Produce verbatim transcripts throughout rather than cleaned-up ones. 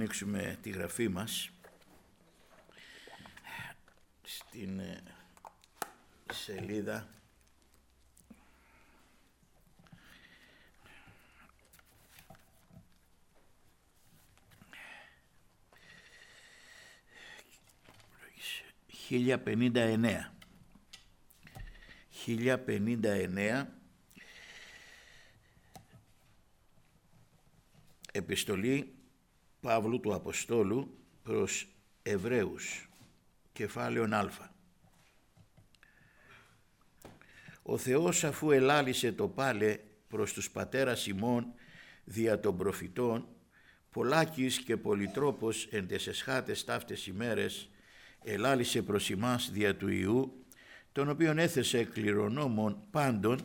ανοίξουμε τη γραφή μας στην σελίδα χίλια πενήντα εννέα. χίλια πενήντα εννέα, επιστολή Παύλου του Αποστόλου προς Εβραίους, κεφάλαιον Α. Ο Θεός, αφού ελάλησε το πάλε προς τους πατέρας ημών δια των προφητών, πολλάκις και πολυτρόπος εν τες εσχάτες ταύτες ημέρες ελάλησε προς ημάς δια του Υιού, τον οποίον έθεσε κληρονόμων πάντων,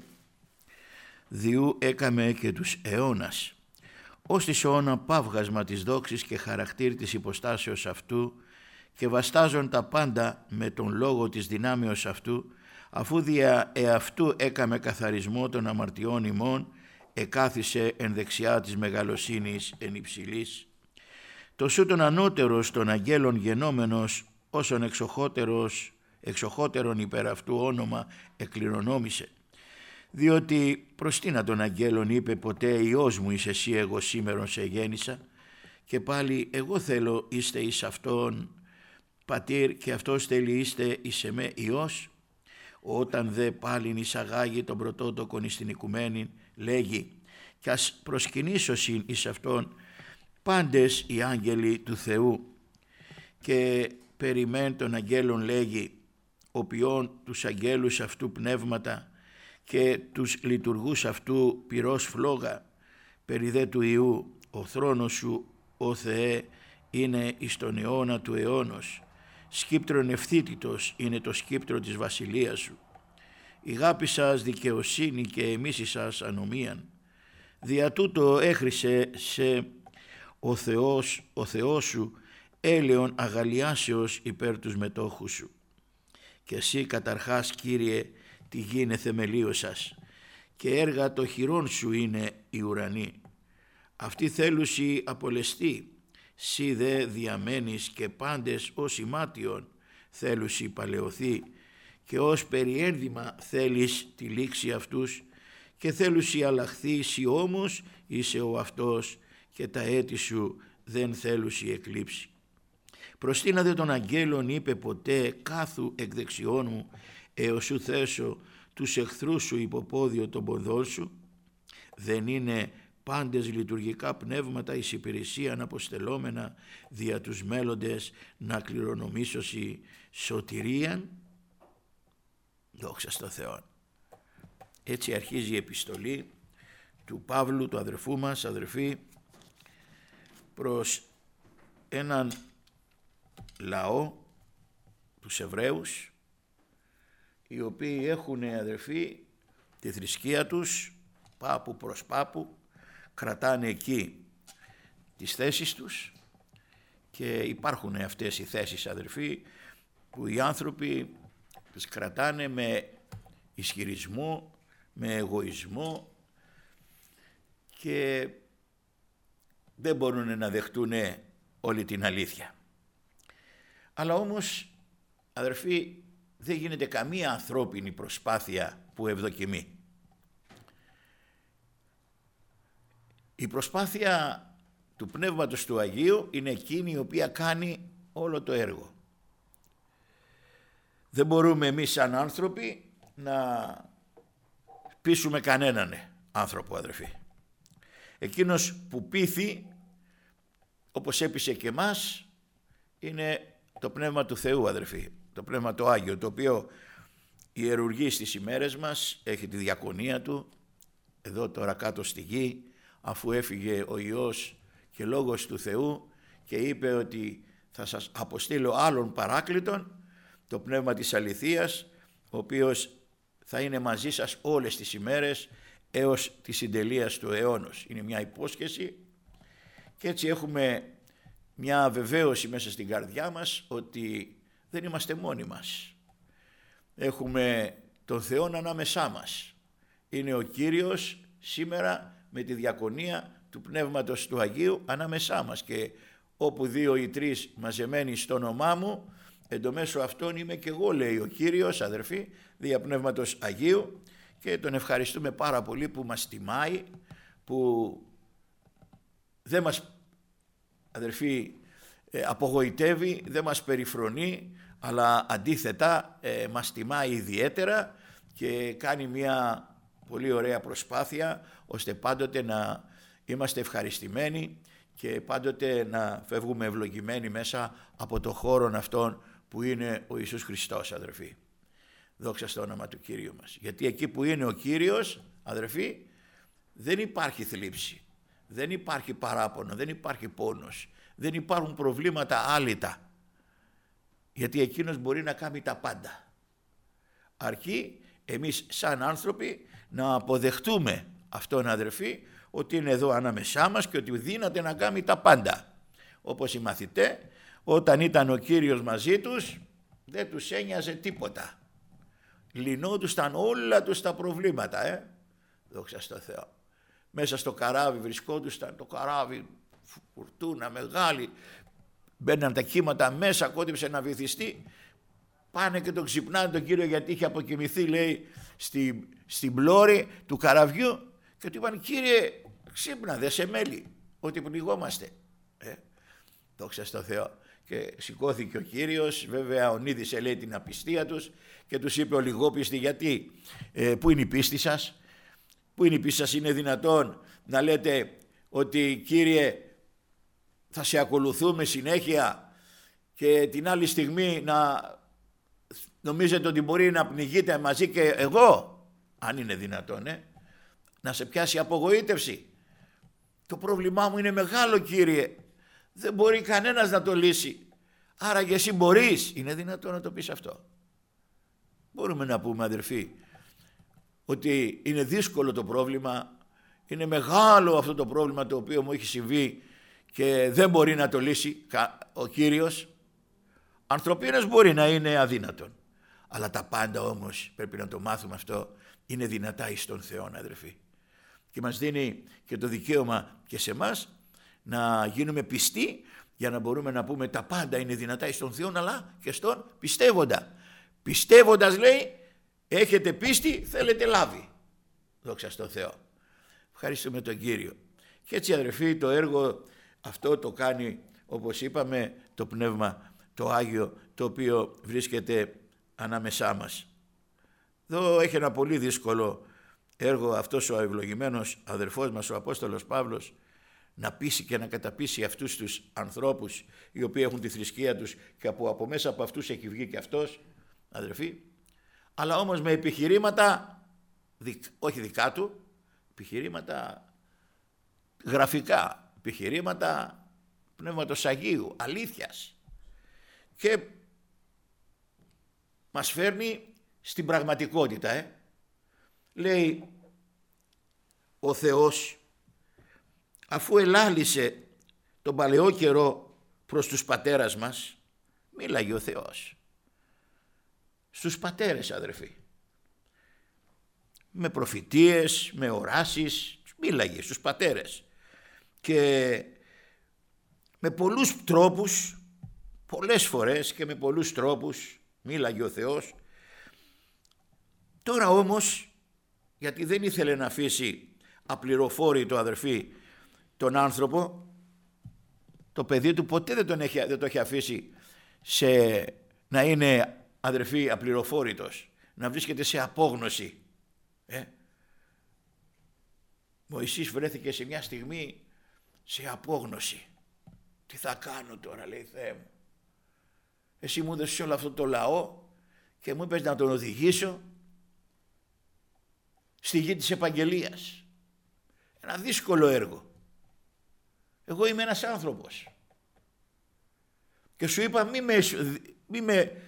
διού έκαμε και τους αιώνας, ως της αιώνα παύγασμα της δόξης και χαρακτήρ της υποστάσεως αυτού, και βαστάζον τα πάντα με τον λόγο της δυνάμεως αυτού, αφού δια εαυτού έκαμε καθαρισμό των αμαρτιών ημών, εκάθισε εν δεξιά της μεγαλοσύνης εν υψηλής. Τοσού τον ανώτερος των αγγέλων γενόμενος, όσον εξοχότερος, εξοχότερον υπέρ αυτού όνομα εκληρονόμησε. Διότι προς τίνα των αγγέλων είπε ποτέ Υιός μου είσαι εσύ, εγώ σήμερον σε γέννησα, και πάλι εγώ θέλω είστε εις αυτόν πατήρ και αυτός θέλει είστε εις εμέ Υιός. Όταν δε πάλιν εισαγάγει τον πρωτότοκον εις την οικουμένη, λέγει κι ας προσκυνήσωσιν εις αυτόν πάντες οι άγγελοι του Θεού, και περιμέν των αγγέλων λέγει οποίον τους αγγέλους αυτού πνεύματα και τους λειτουργούς αυτού πυρός φλόγα, περί δε του Υιού ο θρόνος σου ο Θεέ είναι εις τον αιώνα του αιώνος, σκύπτρον ευθύτητος είναι το σκύπτρο της βασιλείας σου. Η γάπη σας δικαιοσύνη και εμίση σας ανομίαν. Δια τούτο έχρισε σε ο Θεός, ο Θεός σου έλεον αγαλιάσεως υπέρ τους μετόχους σου. Και εσύ καταρχάς Κύριε τη γη είναι θεμελίος σας, και έργα το χειρών σου είναι οι ουρανοί. Αυτή θέλουσι απολεστεί, σύ δε διαμένεις και πάντες ως ημάτιον θέλουσι παλαιωθεί, και ως περιένδυμα θέλεις τη λήξη αυτούς, και θέλουσι αλλαχθεί σύ όμως είσαι ο αυτός, και τα έτη σου δεν θέλουσι εκλείψει. Προστίνα δε των αγγέλων είπε ποτέ κάθου εκ δεξιών μου, έως σου θέσω τους εχθρούς σου υποπόδιο των ποδών σου. Δεν είναι πάντες λειτουργικά πνεύματα εις υπηρεσίαν αποστελόμενα δια τους μέλλοντες να κληρονομήσωσι σωτηρίαν. Δόξα στο Θεό. Έτσι αρχίζει η επιστολή του Παύλου, του αδερφού μας, αδερφοί, προς έναν λαό, τους Εβραίους, οι οποίοι έχουν, αδερφοί, τη θρησκεία τους πάπου προς πάπου, κρατάνε εκεί τις θέσεις τους, και υπάρχουν αυτές οι θέσεις, αδερφοί, που οι άνθρωποι τις κρατάνε με ισχυρισμό, με εγωισμό, και δεν μπορούν να δεχτούν όλη την αλήθεια. Αλλά όμως, αδερφοί, δεν γίνεται καμία ανθρώπινη προσπάθεια που ευδοκιμεί. Η προσπάθεια του Πνεύματος του Αγίου είναι εκείνη η οποία κάνει όλο το έργο. Δεν μπορούμε εμείς σαν άνθρωποι να πείσουμε κανέναν άνθρωπο, αδερφοί. Εκείνος που πείθει, όπως έπεισε και εμάς, είναι το Πνεύμα του Θεού, αδερφοί. Το Πνεύμα το Άγιο, το οποίο ιερουργεί στις ημέρες μας, έχει τη διακονία του, εδώ τώρα κάτω στη γη, αφού έφυγε ο Υιός και Λόγος του Θεού και είπε ότι θα σας αποστείλω άλλον παράκλητον, το Πνεύμα της αληθείας, ο οποίος θα είναι μαζί σας όλες τις ημέρες έως τη συντελείας του αιώνος. Είναι μια υπόσχεση, και έτσι έχουμε μια βεβαίωση μέσα στην καρδιά μας ότι δεν είμαστε μόνοι μας. Έχουμε τον Θεό ανάμεσά μας. Είναι ο Κύριος σήμερα με τη διακονία του Πνεύματος του Αγίου ανάμεσά μας, και όπου δύο ή τρεις μαζεμένοι στο όνομά μου, εν το μέσω αυτών είμαι και εγώ, λέει ο Κύριος, αδερφοί, δια Πνεύματος Αγίου, και τον ευχαριστούμε πάρα πολύ που μας τιμάει, που δεν μας, αδερφοί, απογοητεύει, δεν μας περιφρονεί, αλλά αντίθετα ε, μας τιμάει ιδιαίτερα και κάνει μια πολύ ωραία προσπάθεια ώστε πάντοτε να είμαστε ευχαριστημένοι και πάντοτε να φεύγουμε ευλογημένοι μέσα από το χώρο αυτόν που είναι ο Ιησούς Χριστός, αδερφοί. Δόξα στο όνομα του Κύριου μας. Γιατί εκεί που είναι ο Κύριος, αδερφοί, δεν υπάρχει θλίψη, δεν υπάρχει παράπονο, δεν υπάρχει πόνος, δεν υπάρχουν προβλήματα άλυτα. Γιατί εκείνος μπορεί να κάνει τα πάντα. Αρκεί εμείς σαν άνθρωποι να αποδεχτούμε αυτόν, αδερφοί, ότι είναι εδώ ανάμεσά μας και ότι δύναται να κάνει τα πάντα. Όπως οι μαθητές, όταν ήταν ο Κύριος μαζί τους, δεν τους ένοιαζε τίποτα. Λυνόντουσαν όλα τους τα προβλήματα, ε. Δόξα στο Θεό. Μέσα στο καράβι βρισκόντουσαν, το καράβι φουρτούνα μεγάλη, μπαίναν τα κύματα μέσα, κόντυψε να βυθιστεί, πάνε και τον ξυπνάνε τον Κύριο γιατί είχε αποκοιμηθεί, λέει, στη, στην πλώρη του καραβιού, και του είπαν, Κύριε, ξύπνα, δε σε μέλει, ότι πνιγόμαστε. Ε, δόξα στο Θεό. Και σηκώθηκε ο Κύριος, βέβαια ονείδησε, λέει, την απιστία τους και τους είπε, ολιγόπιστοι, γιατί, ε, πού είναι η πίστη σας, πού είναι η πίστη σας, είναι δυνατόν να λέτε ότι, Κύριε, θα σε ακολουθούμε συνέχεια και την άλλη στιγμή να νομίζετε ότι μπορεί να πνιγείτε μαζί και εγώ, αν είναι δυνατόν, ε, να σε πιάσει απογοήτευση. Το πρόβλημά μου είναι μεγάλο, Κύριε, δεν μπορεί κανένας να το λύσει, άρα και εσύ μπορείς. Είναι δυνατόν να το πεις αυτό? Μπορούμε να πούμε, αδερφοί, ότι είναι δύσκολο το πρόβλημα, είναι μεγάλο αυτό το πρόβλημα το οποίο μου έχει συμβεί και δεν μπορεί να το λύσει ο Κύριος. Ανθρωπίνως μπορεί να είναι αδύνατον, αλλά τα πάντα όμως, πρέπει να το μάθουμε αυτό, είναι δυνατά εις τον Θεό, αδερφοί. Και μας δίνει και το δικαίωμα και σε εμάς να γίνουμε πιστοί, για να μπορούμε να πούμε τα πάντα είναι δυνατά εις τον Θεό, αλλά και στον πιστεύοντα. Πιστεύοντας, λέει, έχετε πίστη, θέλετε λάβει. Δόξα στον Θεό. Ευχαριστούμε τον Κύριο. Και έτσι, αδερφοί, το έργο αυτό το κάνει, όπως είπαμε, το Πνεύμα το Άγιο, το οποίο βρίσκεται ανάμεσά μας. Εδώ έχει ένα πολύ δύσκολο έργο αυτός ο ευλογημένος αδερφός μας, ο Απόστολος Παύλος, να πείσει και να καταπείσει αυτούς τους ανθρώπους οι οποίοι έχουν τη θρησκεία τους και από, από μέσα από αυτούς έχει βγει και αυτός, αδερφοί, αλλά όμως με επιχειρήματα, δικ, όχι δικά του, επιχειρήματα γραφικά, επιχειρήματα Πνεύματος Αγίου, αλήθειας, και μας φέρνει στην πραγματικότητα. Ε. Λέει, ο Θεός, αφού ελάλησε τον παλαιό καιρό προς τους πατέρας μας, μίλαγε ο Θεός στους πατέρες, αδερφοί, με προφητείες, με οράσεις, μίλαγε στους πατέρες και με πολλούς τρόπους, πολλές φορές και με πολλούς τρόπους μίλαγε ο Θεός. Τώρα όμως, γιατί δεν ήθελε να αφήσει απληροφόρητο, αδερφοί, τον άνθρωπο, το παιδί του ποτέ δεν, τον έχει, δεν το έχει αφήσει σε, να είναι, αδερφοί, απληροφόρητος, να βρίσκεται σε απόγνωση. Ε? Μωυσής βρέθηκε σε μια στιγμή σε απόγνωση. Τι θα κάνω τώρα, λέει, Θεέ μου. Εσύ μου έδωσες όλο αυτό το λαό και μου είπες να τον οδηγήσω στη γη της επαγγελίας. Ένα δύσκολο έργο. Εγώ είμαι ένας άνθρωπος και σου είπα μη με, μη με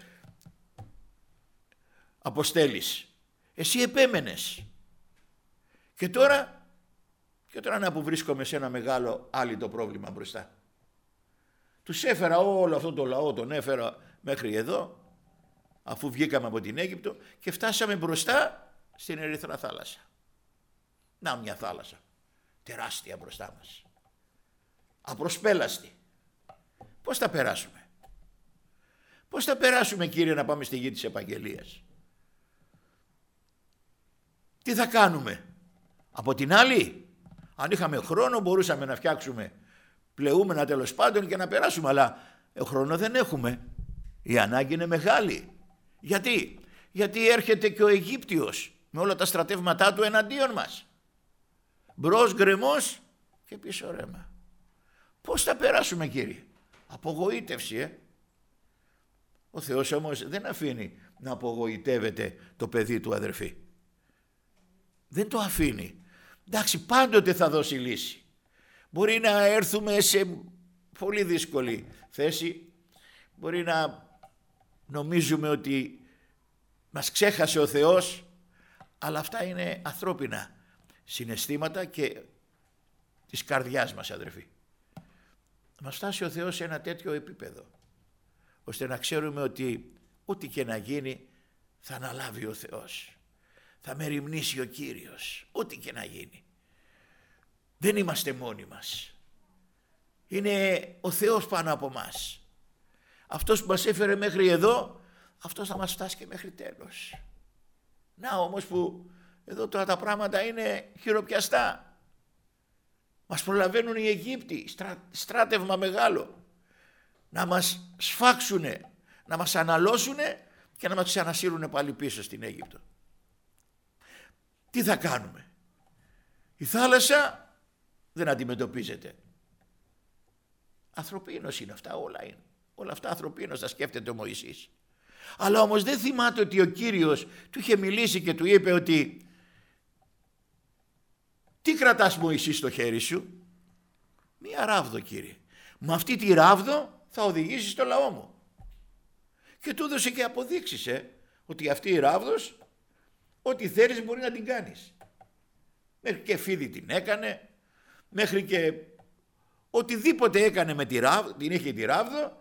αποστέλεις. Εσύ επέμενες. Και τώρα, και τώρα να που βρίσκομαι σε ένα μεγάλο άλυτο πρόβλημα μπροστά. Τους έφερα όλο αυτό το λαό, τον έφερα μέχρι εδώ, αφού βγήκαμε από την Αίγυπτο και φτάσαμε μπροστά στην Ερυθρά θάλασσα. Να μια θάλασσα, τεράστια μπροστά μας. Απροσπέλαστη. Πώς θα περάσουμε? Πώς θα περάσουμε, Κύριε, να πάμε στη γη της επαγγελίας? Τι θα κάνουμε? Από την άλλη, αν είχαμε χρόνο μπορούσαμε να φτιάξουμε πλεούμενα τέλος πάντων και να περάσουμε, αλλά χρόνο δεν έχουμε. Η ανάγκη είναι μεγάλη. Γιατί? Γιατί έρχεται και ο Αιγύπτιος με όλα τα στρατεύματά του εναντίον μας. Μπρος γκρεμός και πίσω ρέμα. Πώς θα περάσουμε, Κύριε? Απογοήτευση, ε. Ο Θεός όμως δεν αφήνει να απογοητεύεται το παιδί του, αδερφοί. Δεν το αφήνει. Εντάξει, πάντοτε θα δώσει λύση. Μπορεί να έρθουμε σε πολύ δύσκολη θέση. Μπορεί να νομίζουμε ότι μας ξέχασε ο Θεός, αλλά αυτά είναι ανθρώπινα συναισθήματα και της καρδιάς μας, αδερφοί. Μας φτάσει ο Θεός σε ένα τέτοιο επίπεδο, ώστε να ξέρουμε ότι ό,τι και να γίνει θα αναλάβει ο Θεός. Θα μεριμνήσει ο Κύριος, ό,τι και να γίνει. Δεν είμαστε μόνοι μας. Είναι ο Θεός πάνω από μας. Αυτός που μας έφερε μέχρι εδώ, αυτός θα μας φτάσει και μέχρι τέλος. Να όμως που εδώ τώρα τα πράγματα είναι χειροπιαστά. Μας προλαβαίνουν οι Αιγύπτιοι, στρα, στράτευμα μεγάλο. Να μας σφάξουνε, να μας αναλώσουνε και να μας ξανασύρουνε πάλι πίσω στην Αίγυπτο. Τι θα κάνουμε? Η θάλασσα δεν αντιμετωπίζεται. Ανθρωπίνος είναι αυτά, όλα είναι. Όλα αυτά ανθρωπίνος τα σκέφτεται ο Μωυσής. Αλλά όμως δεν θυμάται ότι ο Κύριος του είχε μιλήσει και του είπε ότι τι κρατάς, Μωυσή, στο χέρι σου? Μία ράβδο, Κύριε. Με αυτή τη ράβδο θα οδηγήσεις το λαό μου. Και του έδωσε και αποδείξεις, ε, ότι αυτή η ράβδος ό,τι θέλεις μπορεί να την κάνεις. Μέχρι και φίδι την έκανε, μέχρι και οτιδήποτε έκανε με τη ράβδο, την είχε τη ράβδο,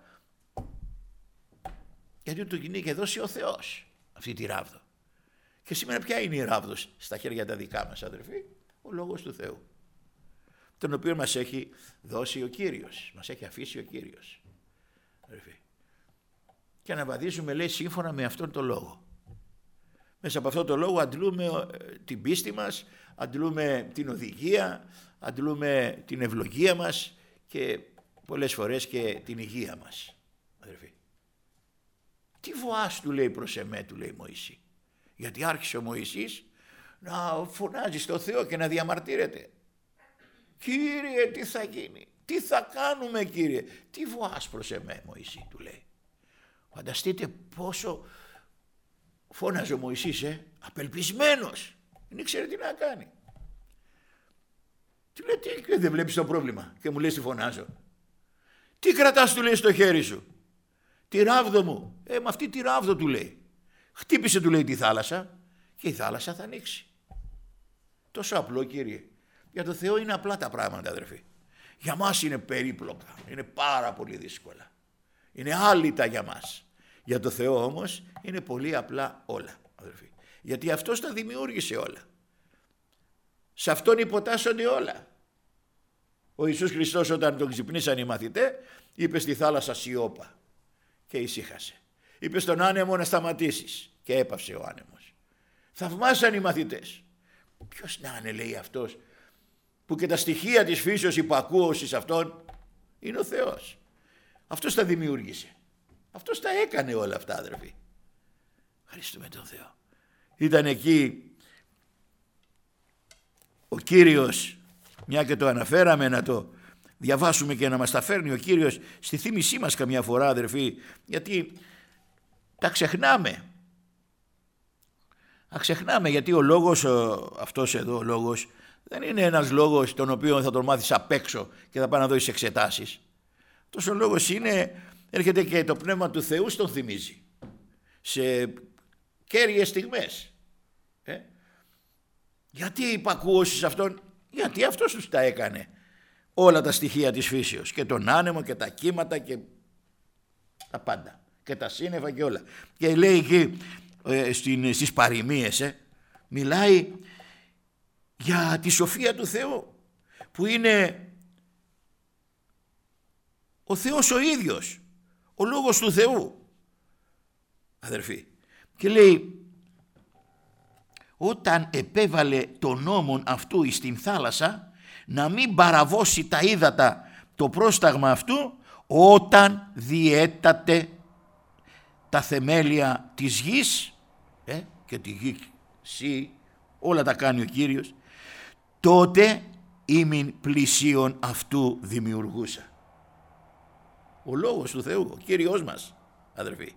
γιατί του την είχε δώσει ο Θεός αυτή τη ράβδο. Και σήμερα ποια είναι η ράβδος στα χέρια τα δικά μας, αδερφοί? Ο Λόγος του Θεού, τον οποίο μας έχει δώσει ο Κύριος, μας έχει αφήσει ο Κύριος, αδερφοί. Και αναβαδίζουμε, λέει, σύμφωνα με αυτόν τον λόγο. Μέσα από αυτόν τον λόγο αντλούμε την πίστη μας, αντλούμε την οδηγία, αντλούμε την ευλογία μας και πολλές φορές και την υγεία μας, αδερφοί. Τι βοάς, του λέει, προς εμέ, του λέει Μωυσή. Γιατί άρχισε ο Μωυσής να φωνάζει στο Θεό και να διαμαρτύρεται. Κύριε, τι θα γίνει? Τι θα κάνουμε, Κύριε? Τι βοάς προς εμέ, Μωυσή, του λέει. Φανταστείτε πόσο φώναζε ο Μωυσής, ε, απελπισμένος. Δεν ήξερε τι να κάνει. Του λέει, τι, δεν βλέπεις το πρόβλημα και μου λες τι φωνάζω? Τι κρατάς, του λέει, στο χέρι σου? Τη ράβδο μου. Ε, με αυτή τη ράβδο, του λέει. Χτύπησε, του λέει, τη θάλασσα και η θάλασσα θα ανοίξει. Τόσο απλό, Κύριε. Για το Θεό είναι απλά τα πράγματα, αδερφοί. Για μας είναι περίπλοκα, είναι πάρα πολύ δύσκολα. Είναι άλυτα για μας. Για το Θεό όμως είναι πολύ απλά όλα, αδερφοί. Γιατί αυτός τα δημιούργησε όλα. Σε αυτόν υποτάσσονται όλα. Ο Ιησούς Χριστός, όταν τον ξυπνήσαν οι μαθητές, είπε στη θάλασσα σιώπα και ησύχασε. Είπε στον άνεμο να σταματήσεις και έπαυσε ο άνεμος. Θαυμάσαν οι μαθητές. Ποιος να είναι, λέει, αυτός που και τα στοιχεία της φύσεως υπακούωση σε αυτόν? Είναι ο Θεός. Αυτός τα δημιούργησε. Αυτός τα έκανε όλα αυτά, αδερφοί. Ευχαριστούμε τον Θεό. Ήταν εκεί ο Κύριος, μια και το αναφέραμε, να το διαβάσουμε και να μας τα φέρνει ο Κύριος στη θύμησή μας καμιά φορά, αδερφοί, γιατί τα ξεχνάμε. Τα ξεχνάμε, γιατί ο λόγος, αυτός εδώ ο λόγος, δεν είναι ένας λόγος τον οποίο θα τον μάθεις απ' έξω και θα πάει να δώσεις εξετάσεις. Τόσο λόγος είναι, έρχεται και το Πνεύμα του Θεού στον θυμίζει σε κέρυες στιγμές. Ε? Γιατί υπακούωση σε αυτόν? Γιατί αυτός τους τα έκανε όλα τα στοιχεία της φύσεως, και τον άνεμο και τα κύματα και τα πάντα και τα σύννεφα και όλα. Και λέει εκεί ε, στις παροιμίες, ε, μιλάει για τη σοφία του Θεού, που είναι ο Θεός ο ίδιος, ο Λόγος του Θεού, αδερφοί. Και λέει, όταν επέβαλε τον νόμον αυτού εις την θάλασσα, να μην παραβώσει τα ύδατα το πρόσταγμα αυτού, όταν διέτατε τα θεμέλια της γης, ε, και τη γη σύ, όλα τα κάνει ο Κύριος, τότε ήμην πλησίον αυτού δημιουργούσα. Ο Λόγος του Θεού, ο Κύριος μας, αδερφοί.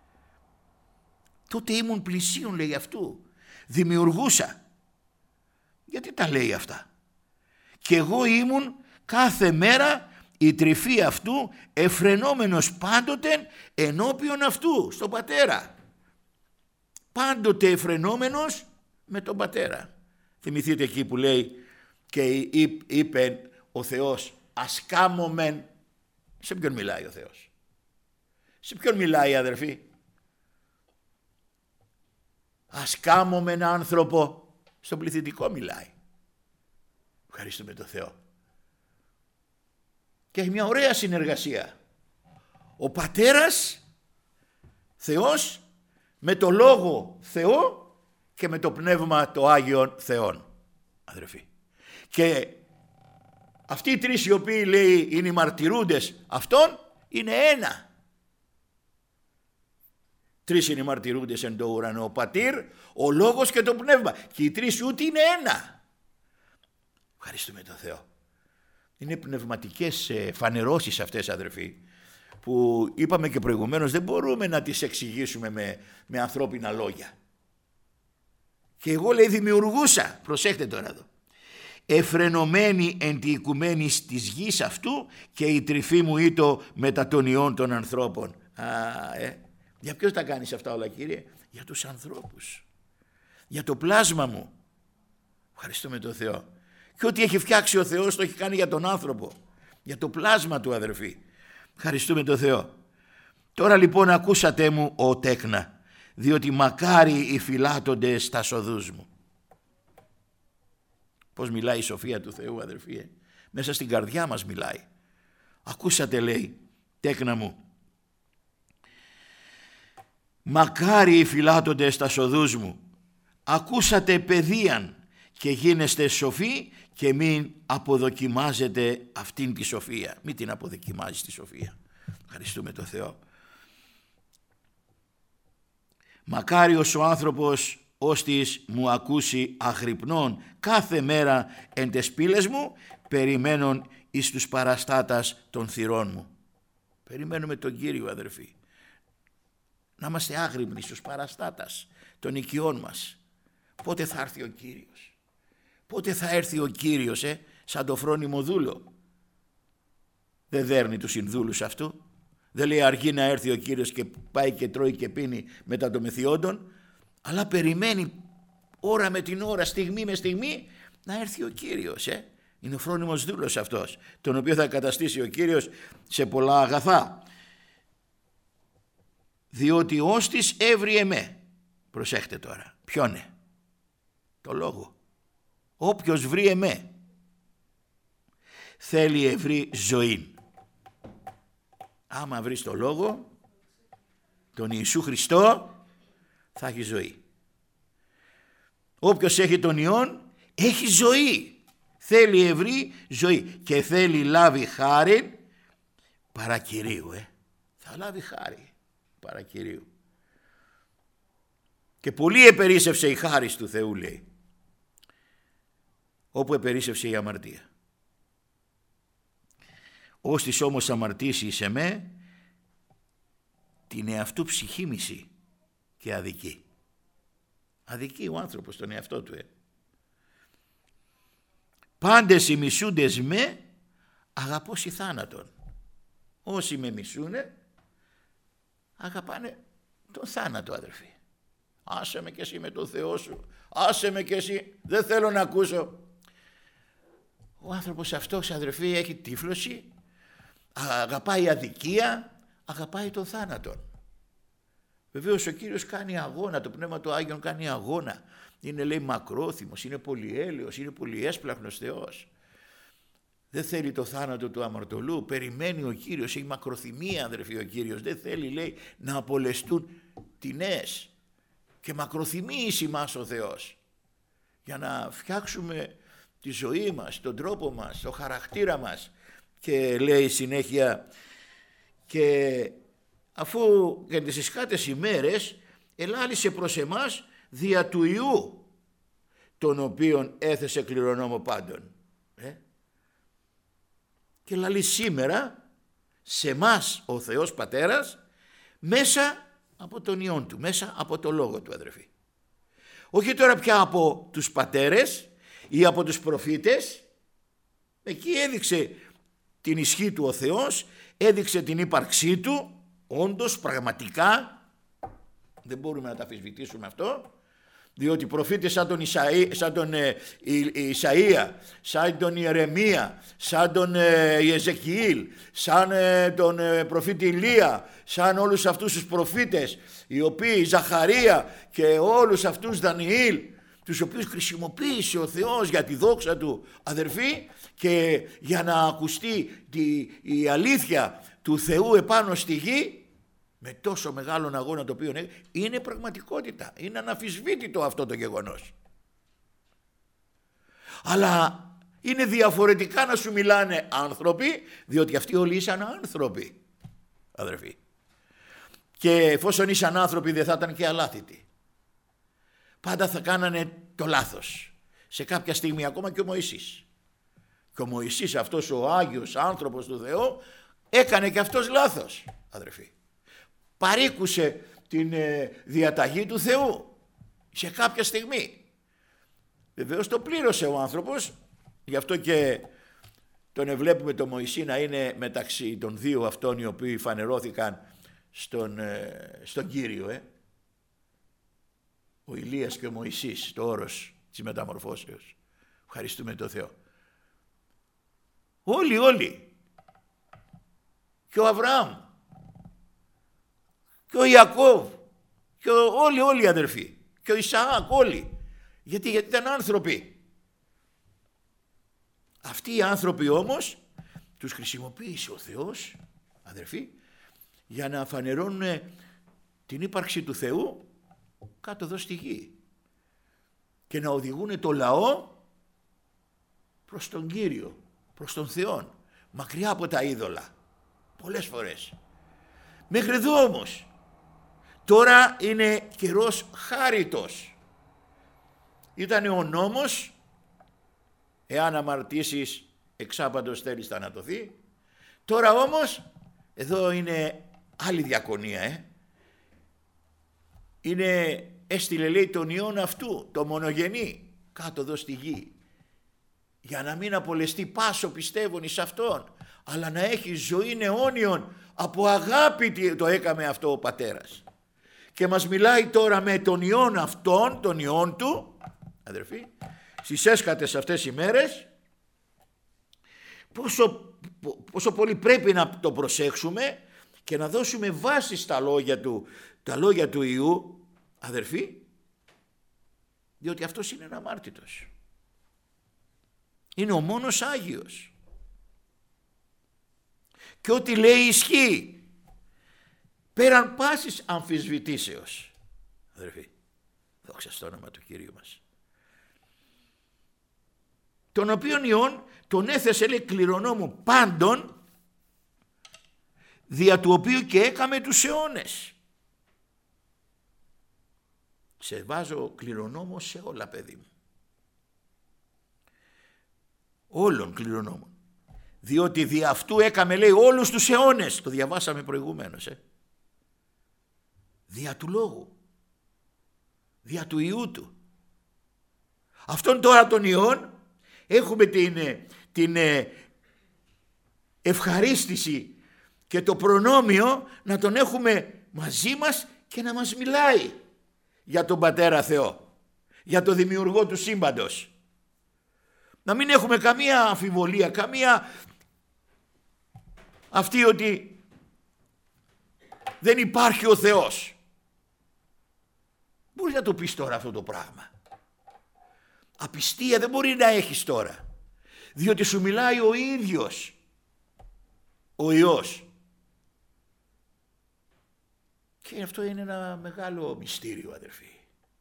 Τότε ήμουν πλησίον, λέει, αυτού, δημιουργούσα. Γιατί τα λέει αυτά? Και εγώ ήμουν κάθε μέρα η τρυφή αυτού, εφρενόμενος πάντοτε ενώπιον αυτού, στον Πατέρα. Πάντοτε εφρενόμενος με τον Πατέρα. Θυμηθείτε εκεί που λέει και είπε ο Θεός, ας κάμωμεν. Σε ποιον μιλάει ο Θεός? Σε ποιον μιλάει, αδερφοί? Ας κάμωμεν άνθρωπο. Στον πληθυντικό μιλάει. Ευχαριστούμε τον Θεό. Και έχει μια ωραία συνεργασία. Ο Πατέρας Θεός με το Λόγο Θεό και με το Πνεύμα το Άγιον Θεόν, αδερφοί. Και αυτοί οι τρεις οι οποίοι, λέει, είναι οι μαρτυρούντες αυτών, είναι ένα. Τρεις είναι οι μαρτυρούντες εν το ουρανό, ο Πατήρ, ο Λόγος και το Πνεύμα. Και οι τρεις ούτε είναι ένα. Ευχαριστούμε τον Θεό. Είναι πνευματικές φανερώσεις αυτές, αδερφοί, που είπαμε και προηγουμένως, δεν μπορούμε να τις εξηγήσουμε με, με ανθρώπινα λόγια. Και εγώ, λέει, δημιουργούσα, προσέχτε τώρα εδώ, εφρενωμένη εν τη οικουμένης της γης αυτού και η τρυφή μου ήτο μετά των ιών των ανθρώπων. Α, ε. Για ποιος τα κάνεις αυτά όλα, Κύριε? Για τους ανθρώπους, για το πλάσμα μου. Ευχαριστούμε τον Θεό. Και ό,τι έχει φτιάξει ο Θεός το έχει κάνει για τον άνθρωπο, για το πλάσμα του, αδερφοί. Ευχαριστούμε τον Θεό. Τώρα λοιπόν ακούσατε μου, ο τέκνα, διότι μακάρι οι φυλάτοντες τα σοδούς μου. Πώς μιλάει η σοφία του Θεού, αδερφοί, ε? Μέσα στην καρδιά μας μιλάει. Ακούσατε, λέει, τέκνα μου, μακάρι οι φυλάτοντες τα σοδούς μου. Ακούσατε παιδείαν και γίνεστε σοφοί και μην αποδοκιμάζετε αυτήν τη σοφία. Μην την αποδοκιμάζεις τη σοφία. Ευχαριστούμε τον Θεό. Μακάριος ο άνθρωπος ώστις μου ακούσει αγρυπνών κάθε μέρα εν τες πύλες μου, περιμένων εις τους παραστάτας των θυρών μου. Περιμένουμε τον Κύριο, αδερφοί. Να είμαστε άγρυπνοι στους παραστάτας των οικειών μας. Πότε θα έρθει ο Κύριος? Πότε θα έρθει ο Κύριος, ε, σαν το φρόνιμο δούλο? Δεν δέρνει τους συνδούλους αυτού. Δεν λέει αργεί να έρθει ο Κύριος και πάει και τρώει και πίνει μετά το μεθιόντων, αλλά περιμένει ώρα με την ώρα, στιγμή με στιγμή να έρθει ο Κύριος. Ε. Είναι ο φρόνιμος δούλος αυτός, τον οποίο θα καταστήσει ο Κύριος σε πολλά αγαθά. Διότι όστις έβρι εμέ. Προσέχτε τώρα. Ποιόνε? Το Λόγο. Όποιος βρει εμέ θέλει ευρύ ζωή. Άμα βρεις το Λόγο, τον Ιησού Χριστό, θα έχει ζωή. Όποιος έχει τον Υιόν έχει ζωή. Θέλει ευρύ ζωή και θέλει λάβει χάρη παρακυρίου. Ε. Θα λάβει χάρη παρακυρίου. Και πολύ επερίσευσε η χάρις του Θεού, λέει, όπου επερίσευσε η αμαρτία. Όστις όμως αμαρτήσει σε με, την εαυτού ψυχήμιση και αδική. Αδική ο άνθρωπος τον εαυτό του. Ε. Πάντες οι μισούντες με, αγαπώσει θάνατον. Όσοι με μισούνε, αγαπάνε τον θάνατο, αδερφοί. Άσε με και εσύ με τον Θεό σου. Άσε με και εσύ. Δεν θέλω να ακούσω. Ο άνθρωπος αυτός, αδερφοί, έχει τύφλωση. Αγαπάει αδικία. Αγαπάει τον θάνατο. Βεβαίως ο Κύριος κάνει αγώνα. Το Πνεύμα του Άγιον κάνει αγώνα. Είναι, λέει, μακρόθυμος. Είναι πολυέλεος. Είναι πολυέσπλαχνος Θεός. Δεν θέλει το θάνατο του αμαρτωλού, περιμένει ο Κύριος, έχει μακροθυμία αδερφοί ο Κύριος, δεν θέλει λέει να απολεστούν τινές και μακροθυμεί εις ημάς ο Θεός για να φτιάξουμε τη ζωή μας, τον τρόπο μας, το χαρακτήρα μας. Και λέει συνέχεια, και αφού για τις εσχάτες ημέρες ελάλησε προς εμάς δια του Υιού, τον οποίον έθεσε κληρονόμο πάντων. Ε? Και λαλεί σήμερα σε μας ο Θεός Πατέρας μέσα από τον Υιόν του, μέσα από το Λόγο του αδερφοί. Όχι τώρα πια από τους πατέρες ή από τους προφήτες, εκεί έδειξε την ισχύ του ο Θεός, έδειξε την ύπαρξή του, όντως πραγματικά, δεν μπορούμε να τα αμφισβητήσουμε αυτό, διότι προφήτες σαν τον, Ισαΐ, σαν τον ε, Ισαΐα, σαν τον Ιερεμία, σαν τον ε, Ιεζεκιήλ, σαν ε, τον ε, προφήτη Ηλία, σαν όλους αυτούς τους προφήτες, οι οποίοι Ζαχαρία και όλους αυτούς Δανιήλ, τους οποίους χρησιμοποίησε ο Θεός για τη δόξα του αδερφοί και για να ακουστεί τη, η αλήθεια του Θεού επάνω στη γη, με τόσο μεγάλον αγώνα το οποίο είναι, είναι πραγματικότητα, είναι αναμφισβήτητο αυτό το γεγονός. Αλλά είναι διαφορετικά να σου μιλάνε άνθρωποι, διότι αυτοί όλοι ήσαν άνθρωποι αδερφοί, και εφόσον ήσαν άνθρωποι δεν θα ήταν και αλάθητοι, πάντα θα κάνανε το λάθος σε κάποια στιγμή, ακόμα και ο Μωυσής. Και ο Μωυσής, αυτός ο Άγιος άνθρωπος του Θεού, έκανε και αυτός λάθος αδερφοί. Παρήκουσε την ε, διαταγή του Θεού σε κάποια στιγμή. Βεβαίως το πλήρωσε ο άνθρωπος, γι' αυτό και τον βλέπουμε τον Μωυσή να είναι μεταξύ των δύο αυτών οι οποίοι φανερώθηκαν στον, ε, στον Κύριο. Ε. Ο Ηλίας και ο Μωυσής, το όρος της μεταμορφώσεως. Ευχαριστούμε τον Θεό. Όλοι, όλοι. Και ο Αβραάμ. Και ο Ιακώβ. Και ο, όλοι, όλοι οι αδερφοί. Και ο Ισαάκ, όλοι. Γιατί, γιατί ήταν άνθρωποι. Αυτοί οι άνθρωποι όμως τους χρησιμοποίησε ο Θεός, αδερφοί, για να φανερώνουν την ύπαρξη του Θεού κάτω εδώ στη γη και να οδηγούν το λαό προς τον Κύριο, προς τον Θεό, μακριά από τα είδωλα, πολλές φορές. Μέχρι εδώ όμως, τώρα είναι καιρός χάριτος. Ήταν ο νόμος, εάν αμαρτήσεις εξάπαντος θέλεις θανατωθεί. Τώρα όμως, εδώ είναι άλλη διακονία, ε. Είναι, έστειλε λέει τον Υιόν αυτού, το μονογενή, κάτω εδώ στη γη, για να μην απολεστεί πάσο πιστεύων εις αυτόν, αλλά να έχει ζωή αιώνιον, από αγάπη το έκαμε αυτό ο πατέρας. Και μας μιλάει τώρα με τον Υιόν αυτόν, τον Υιόν του, αδερφοί, στις έσχατες αυτές οι μέρες, πόσο, πόσο πολύ πρέπει να το προσέξουμε και να δώσουμε βάση στα λόγια του, τα λόγια του Υιού, αδερφοί, διότι αυτός είναι αναμάρτητος. Είναι ο μόνος Άγιος. Και ό,τι λέει ισχύει, πέραν πάσης αμφισβητήσεως. Αδερφοί, δόξα στο όνομα του Κυρίου μας. Τον οποίον Υιόν τον έθεσε λέει κληρονόμο πάντων, δια του οποίου και έκαμε τους αιώνες. Σε βάζω κληρονόμο σε όλα, παιδί μου. Όλων κληρονόμων. Διότι δι' αυτού έκαμε λέει όλους τους αιώνες. Το διαβάσαμε προηγουμένως. Ε. Δια του Λόγου. Δια του Υιού του. Αυτόν τώρα τον Υιόν έχουμε την, την ευχαρίστηση και το προνόμιο να τον έχουμε μαζί μας και να μας μιλάει για τον Πατέρα Θεό, για τον Δημιουργό του σύμπαντος. Να μην έχουμε καμία αμφιβολία, καμία αυτή ότι δεν υπάρχει ο Θεός. Μπορεί να το πεις τώρα αυτό το πράγμα. Απιστία δεν μπορεί να έχεις τώρα. διότι σου μιλάει ο ίδιος ο Υιός. Και αυτό είναι ένα μεγάλο μυστήριο, αδερφοί.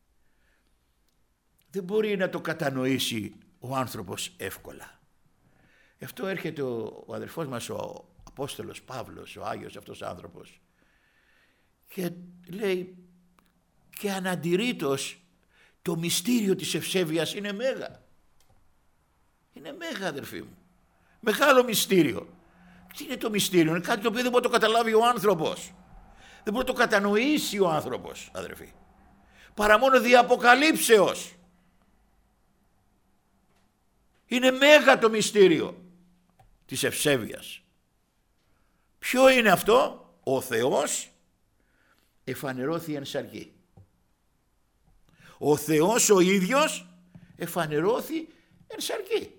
Δεν μπορεί να το κατανοήσει ο άνθρωπος εύκολα. Αυτό έρχεται ο, ο αδερφός μας ο Απόστολος Παύλος, ο Άγιος αυτός άνθρωπος, και λέει, και αναντηρήτως το μυστήριο της ευσέβειας είναι μέγα. Είναι μέγα, αδερφοί μου. Μεγάλο μυστήριο. Τι είναι το μυστήριο? Είναι κάτι το οποίο δεν μπορεί να το καταλάβει ο άνθρωπος. Δεν μπορεί να το κατανοήσει ο άνθρωπος, αδερφοί. Παρά μόνο δι' αποκαλύψεως. Είναι μέγα το μυστήριο της ευσέβειας. Ποιο είναι αυτό? Ο Θεός εφανερώθη εν σαρκί. Ο Θεός ο ίδιος εφανερώθη εν σαρκί.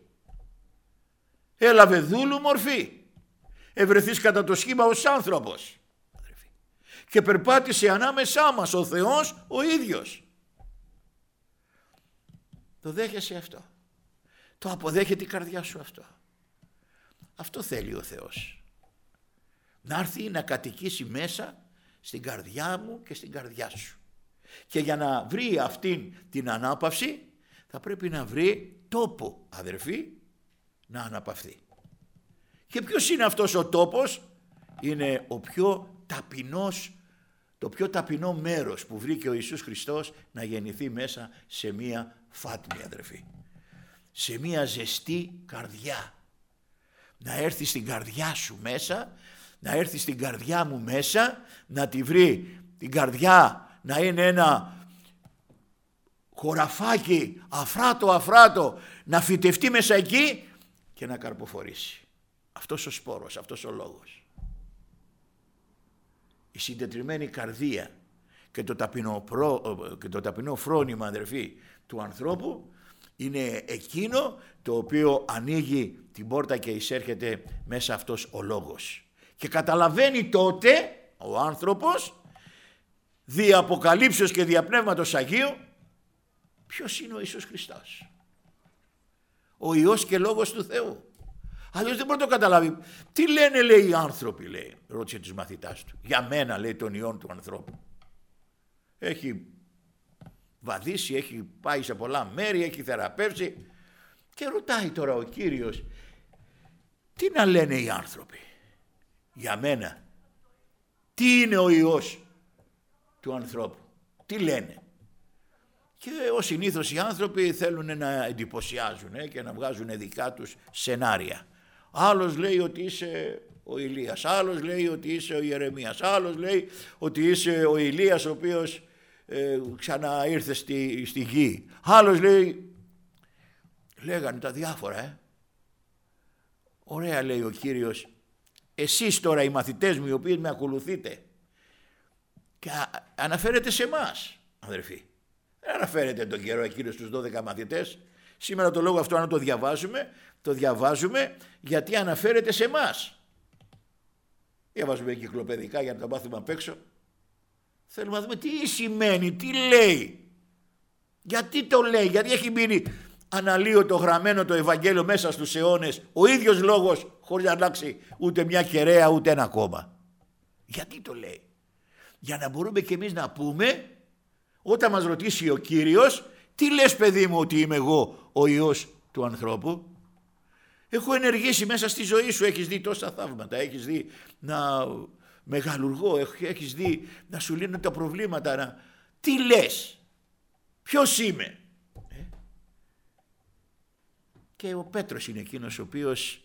Έλαβε δούλου μορφή. Ευρεθείς κατά το σχήμα ως άνθρωπος. Και περπάτησε ανάμεσά μας ο Θεός ο ίδιος. Το δέχεσαι αυτό? Το αποδέχεται η καρδιά σου αυτό? Αυτό θέλει ο Θεός. Να έρθει να κατοικήσει μέσα στην καρδιά μου και στην καρδιά σου. Και για να βρει αυτήν την ανάπαυση θα πρέπει να βρει τόπο, αδερφοί, να αναπαυθεί. Και ποιος είναι αυτός ο τόπος? Είναι ο πιο ταπεινός, το πιο ταπεινό μέρος που βρήκε ο Ιησούς Χριστός να γεννηθεί μέσα σε μία φάτμη, αδερφοί. Σε μία ζεστή καρδιά. Να έρθει στην καρδιά σου μέσα, να έρθει στην καρδιά μου μέσα, να τη βρει την καρδιά να είναι ένα χωραφάκι αφράτο αφράτο, να φυτευτεί μέσα εκεί και να καρποφορήσει. Αυτός ο σπόρος, αυτός ο λόγος. Η συντετριμμένη καρδία και το ταπεινό, προ, και το ταπεινό φρόνημα, αδερφοί, του ανθρώπου είναι εκείνο το οποίο ανοίγει την πόρτα και εισέρχεται μέσα αυτός ο λόγος. Και καταλαβαίνει τότε ο άνθρωπος δι' αποκαλύψεως και δια Πνεύματος Αγίου ποιος είναι ο Ιησούς Χριστός. Ο Υιός και Λόγος του Θεού. Αλλιώς δεν μπορεί να το καταλάβει. Τι λένε, λέει, οι άνθρωποι, λέει, ρώτησε τους μαθητάς του. Για μένα, λέει, τον Υιόν του ανθρώπου. Έχει βαδίσει, έχει πάει σε πολλά μέρη, έχει θεραπεύσει και ρωτάει τώρα ο Κύριος, τι να λένε οι άνθρωποι για μένα? Τι είναι ο Υιός του ανθρώπου? Τι λένε? Και ως συνήθως οι άνθρωποι θέλουν να εντυπωσιάζουν ε, και να βγάζουν δικά τους σενάρια. Άλλος λέει ότι είσαι ο Ηλίας, άλλος λέει ότι είσαι ο Ιερεμίας, άλλος λέει ότι είσαι ο Ηλίας ο οποίος ε, ξανά ήρθε στη, στη γη. Άλλος λέει, λέγανε τα διάφορα. Ε. Ωραία, λέει ο Κύριος, εσείς τώρα οι μαθητές μου οι οποίοι με ακολουθείτε, και αναφέρεται σε εμάς, αδερφοί. Δεν αναφέρεται τον καιρό εκείνος στους δώδεκα μαθητές. Σήμερα το λόγο αυτό, αν το διαβάζουμε, το διαβάζουμε γιατί αναφέρεται σε εμάς. Διαβάζουμε κυκλοπαιδικά για να το μάθουμε απ' έξω. Θέλουμε να δούμε τι σημαίνει, τι λέει. Γιατί το λέει, γιατί έχει μείνει αναλύωτο γραμμένο το Ευαγγέλιο μέσα στους αιώνες, ο ίδιος λόγος, χωρίς να αλλάξει ούτε μια κεραία ούτε ένα κόμμα. Γιατί το λέει? Για να μπορούμε και εμείς να πούμε, όταν μας ρωτήσει ο Κύριος, τι λες, παιδί μου, ότι είμαι εγώ ο Υιός του ανθρώπου? Έχω ενεργήσει μέσα στη ζωή σου, έχεις δει τόσα θαύματα, έχεις δει να μεγαλουργώ, έχεις δει να σου λύνω τα προβλήματα. Να... Τι λες? Ποιος είμαι? Ε? Και ο Πέτρος είναι εκείνος ο οποίος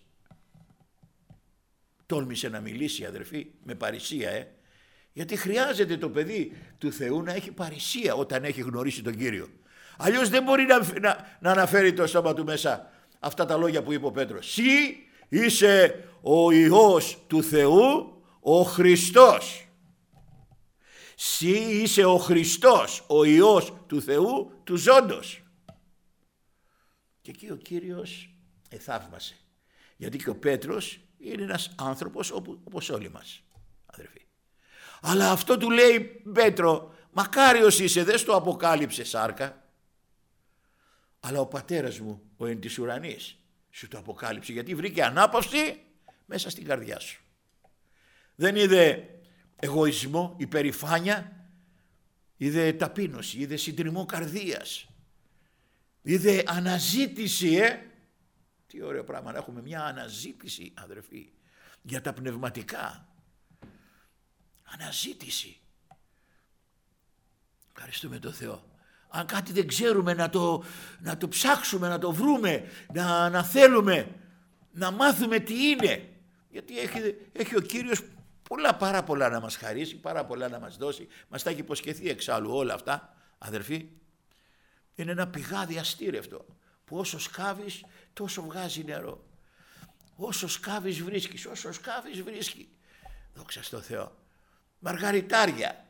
τόλμησε να μιλήσει, αδερφοί, με παρησία, ε. Γιατί χρειάζεται το παιδί του Θεού να έχει παρησία όταν έχει γνωρίσει τον Κύριο. Αλλιώς δεν μπορεί να, να, να αναφέρει το στόμα του μέσα αυτά τα λόγια που είπε ο Πέτρος. Συ είσαι ο Υιός του Θεού, ο Χριστός. Συ είσαι ο Χριστός, ο Υιός του Θεού, του ζώντος. Και εκεί ο Κύριος εθαύμασε. Γιατί και ο Πέτρος είναι ένας άνθρωπος όπως όλοι μας, αδερφοί. Αλλά αυτό του λέει, Πέτρο, μακάριος είσαι, δεν στο αποκάλυψε σάρκα. Αλλά ο πατέρας μου, ο εν της ουρανής, σου το αποκάλυψε, γιατί βρήκε ανάπαυση μέσα στην καρδιά σου. Δεν είδε εγωισμό, υπερηφάνεια, είδε ταπείνωση, είδε συντριμμό καρδίας, είδε αναζήτηση, ε. Τι ωραίο πράγμα να έχουμε μια αναζήτηση, αδερφοί, για τα πνευματικά. Αναζήτηση. Ευχαριστούμε τον Θεό. Αν κάτι δεν ξέρουμε, να το, να το ψάξουμε, να το βρούμε, να, να θέλουμε, να μάθουμε τι είναι. Γιατί έχει, έχει ο Κύριος πολλά, πάρα πολλά να μας χαρίσει, πάρα πολλά να μας δώσει. Μας τα έχει υποσχεθεί εξάλλου όλα αυτά, αδερφοί. Είναι ένα πηγάδι αστήρευτο, που όσο σκάβεις τόσο βγάζει νερό. Όσο σκάβεις βρίσκεις, όσο σκάβεις βρίσκει. Δόξα στο Θεό. Μαργαριτάρια.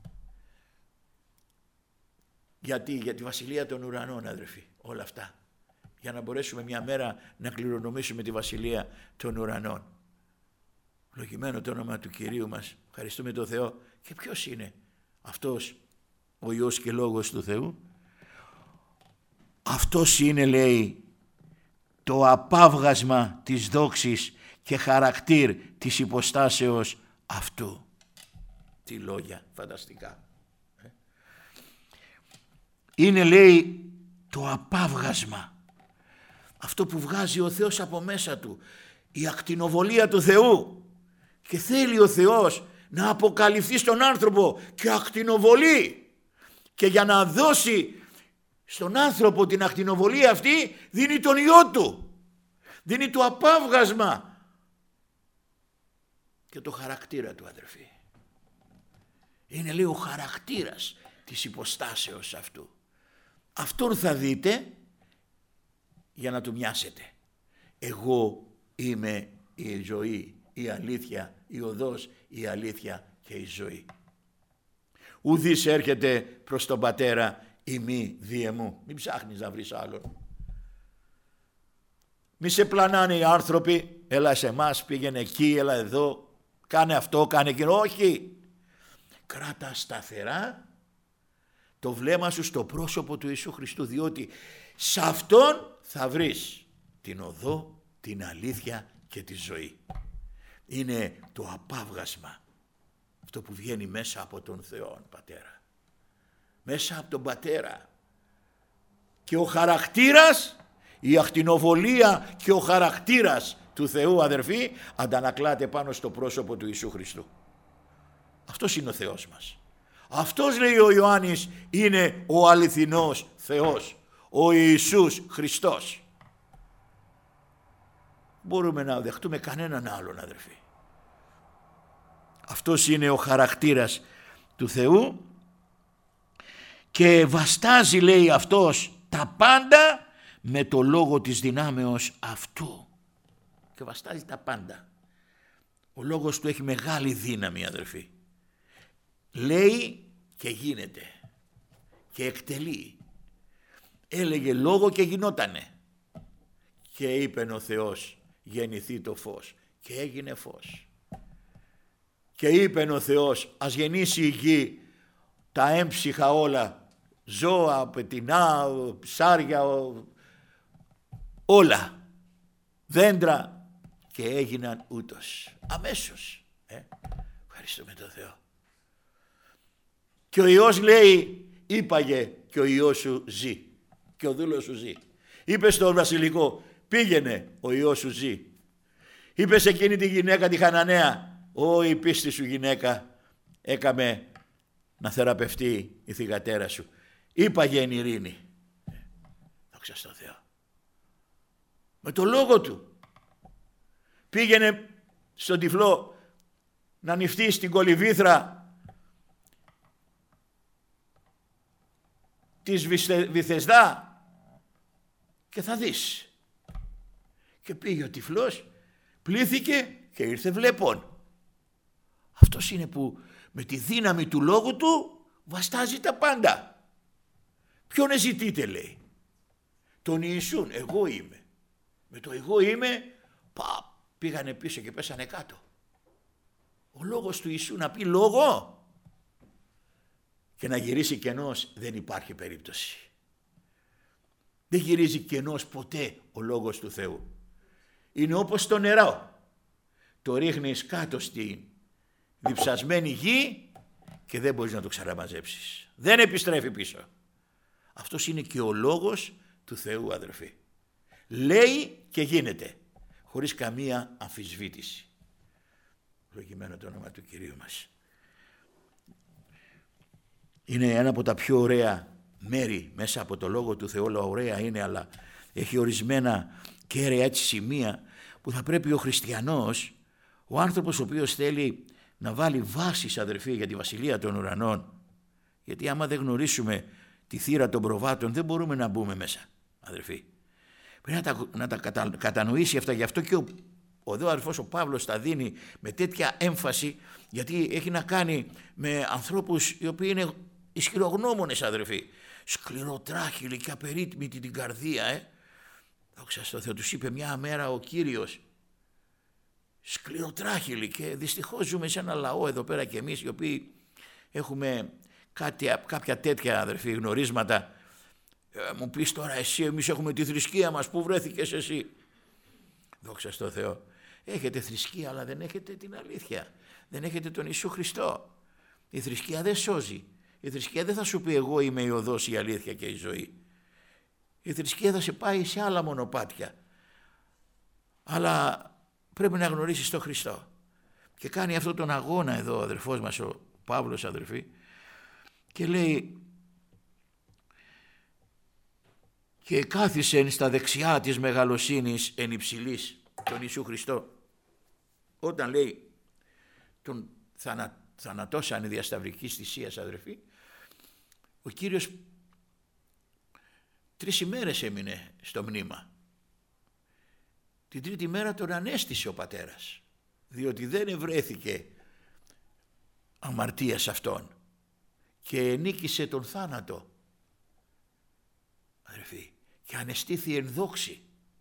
Γιατί, για τη βασιλεία των ουρανών, αδερφοί, όλα αυτά. Για να μπορέσουμε μια μέρα να κληρονομήσουμε τη βασιλεία των ουρανών. Λογημένο το όνομα του Κυρίου μας. Ευχαριστούμε τον Θεό. Και ποιος είναι αυτός ο Υιός και Λόγος του Θεού? Αυτός είναι, λέει, το απάβγασμα της δόξης και χαρακτήρ της υποστάσεως αυτού. Τι λόγια φανταστικά. Είναι, λέει, το απάβγασμα. Αυτό που βγάζει ο Θεός από μέσα του. Η ακτινοβολία του Θεού. Και θέλει ο Θεός να αποκαλυφθεί στον άνθρωπο και ακτινοβολεί. Και για να δώσει στον άνθρωπο την ακτινοβολία αυτή, δίνει τον Υιό του. Δίνει το απάβγασμα και το χαρακτήρα του, αδερφοί. Είναι, λέει, ο χαρακτήρας της υποστάσεως αυτού. Αυτόν θα δείτε για να του μοιάσετε. Εγώ είμαι η ζωή, η αλήθεια, η οδός, η αλήθεια και η ζωή. Ουδής έρχεται προς τον Πατέρα ημί διεμού. Μην ψάχνεις να βρεις άλλον. Μη σε πλανάνε οι άνθρωποι, έλα σε εμάς, πήγαινε εκεί, έλα εδώ, κάνε αυτό, κάνε εκείνο. Όχι. Κράτα σταθερά το βλέμμα σου στο πρόσωπο του Ιησού Χριστού, διότι σε Αυτόν θα βρεις την οδό, την αλήθεια και τη ζωή. Είναι το απάβγασμα, αυτό που βγαίνει μέσα από τον Θεό Πατέρα. Μέσα από τον Πατέρα. Και ο χαρακτήρας, η ακτινοβολία και ο χαρακτήρας του Θεού, αδερφοί, αντανακλάται πάνω στο πρόσωπο του Ιησού Χριστού. Αυτός είναι ο Θεός μας. Αυτός, λέει ο Ιωάννης, είναι ο αληθινός Θεός, ο Ιησούς Χριστός. Μπορούμε να δεχτούμε κανέναν άλλον, αδερφοί. Αυτός είναι ο χαρακτήρας του Θεού και βαστάζει, λέει, αυτός τα πάντα με το λόγο της δυνάμεως αυτού. Και βαστάζει τα πάντα. Ο λόγος του έχει μεγάλη δύναμη, αδερφοί. Λέει και γίνεται και εκτελεί. Έλεγε λόγο και γινότανε. Και είπεν ο Θεός, γεννηθεί το φως, και έγινε φως. Και είπεν ο Θεός, ας γεννήσει η γη τα έμψυχα όλα, ζώα, πετεινά, ψάρια, όλα, δέντρα, και έγιναν ούτως. Αμέσως. Ε? Ευχαριστούμε τον Θεό. Και ο Υιός, λέει, είπαγε, και ο Υιός σου ζει. Και ο δούλος σου ζει. Είπε στον βασιλικό, πήγαινε, ο Υιός σου ζει. Είπε σε εκείνη τη γυναίκα, τη Χαναναία, ω, η πίστη σου γυναίκα έκαμε να θεραπευτεί η θυγατέρα σου. Είπαγε εν ειρήνη. Δόξα στον Θεό. Με το λόγο του. Πήγαινε στον τυφλό να νηφτεί στην κολυβήθρα της Βηθεσδά και θα δεις. Και πήγε ο τυφλός, πλήθηκε και ήρθε βλέπων. Αυτός είναι που με τη δύναμη του λόγου του βαστάζει τα πάντα. Ποιον ζητείτε, λέει? Τον Ιησούν. Εγώ είμαι. Με το εγώ είμαι, πα, πήγανε πίσω και πέσανε κάτω. Ο λόγος του Ιησού να πει λόγο και να γυρίσει κενός, δεν υπάρχει περίπτωση. Δεν γυρίζει κενός ποτέ ο λόγος του Θεού. Είναι όπως το νερό. Το ρίχνεις κάτω στη διψασμένη γη και δεν μπορείς να το ξαναμαζέψεις. Δεν επιστρέφει πίσω. Αυτός είναι και ο λόγος του Θεού, αδερφοί. Λέει και γίνεται, χωρίς καμία αμφισβήτηση. Ευλογημένο το όνομα του Κυρίου μας. Είναι ένα από τα πιο ωραία μέρη μέσα από το Λόγο του Θεού. Όλα ωραία είναι, αλλά έχει ορισμένα κέραια έτσι σημεία που θα πρέπει ο χριστιανός, ο άνθρωπος ο οποίος θέλει να βάλει βάσεις, αδερφοί, για τη Βασιλεία των Ουρανών, γιατί άμα δεν γνωρίσουμε τη θύρα των προβάτων δεν μπορούμε να μπούμε μέσα, αδερφοί. Πρέπει να τα, να τα κατα, κατανοήσει αυτά. Γι' αυτό και ο, ο δε ο αδερφός ο Παύλος τα δίνει με τέτοια έμφαση, γιατί έχει να κάνει με ανθρώπους οι οποίοι είναι ισχυρογνώμονες, αδερφοί. Σκληροτράχυλοι και απερίτμητοι την καρδία, ε. Δόξα στο Θεό, τους είπε μια μέρα ο Κύριος. Σκληροτράχυλοι, και δυστυχώς ζούμε σε ένα λαό εδώ πέρα και εμείς οι οποίοι έχουμε κάτι, κάποια τέτοια, αδερφοί, γνωρίσματα. Ε, μου πεις τώρα εσύ, εμείς έχουμε τη θρησκεία μας, πού βρέθηκες εσύ? Δόξα στο Θεό. Έχετε θρησκεία, αλλά δεν έχετε την αλήθεια. Δεν έχετε τον Ιησού Χριστό. Η θρησκεία δεν σώζει. Η θρησκεία δεν θα σου πει εγώ είμαι η οδός, η αλήθεια και η ζωή. Η θρησκεία θα σε πάει σε άλλα μονοπάτια. Αλλά πρέπει να γνωρίσεις τον Χριστό. Και κάνει αυτόν τον αγώνα εδώ ο αδερφός μας ο Παύλος, αδερφοί, και λέει και κάθισεν στα δεξιά της μεγαλοσύνης εν υψηλής, τον Ιησού Χριστό. Όταν λέει τον θανα, θανατώσανε διασταυρικής θυσίας, αδερφοί, ο Κύριος τρεις ημέρες έμεινε στο μνήμα. Την τρίτη μέρα τον ανέστησε ο πατέρας, διότι δεν ευρέθηκε αμαρτία σε αυτόν και νίκησε τον θάνατο, αδερφοί, και ανεστήθη εν δόξη.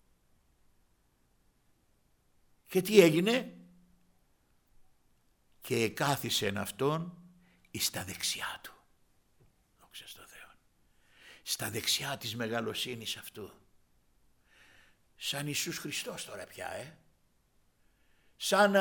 Και τι έγινε? Και εκάθισεν αυτόν εις τα δεξιά του. Δόξα στο Θεό. Στα δεξιά της μεγαλοσύνης αυτού. Σαν Ιησούς Χριστός τώρα πια, ε. Σαν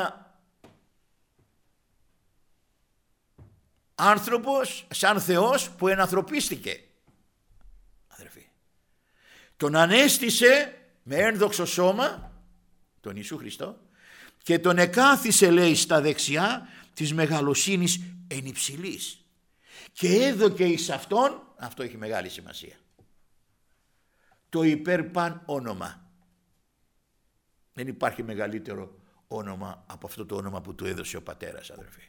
άνθρωπος, σαν Θεός που ενανθρωπίστηκε, αδερφοί. Τον ανέστησε με ένδοξο σώμα, τον Ιησού Χριστό, και τον εκάθισε, λέει, στα δεξιά της μεγαλοσύνης εν υψηλής. Και έδωκε εις αυτόν, αυτό έχει μεγάλη σημασία, το υπερπαν όνομα. Δεν υπάρχει μεγαλύτερο όνομα από αυτό το όνομα που του έδωσε ο πατέρας, αδερφοί.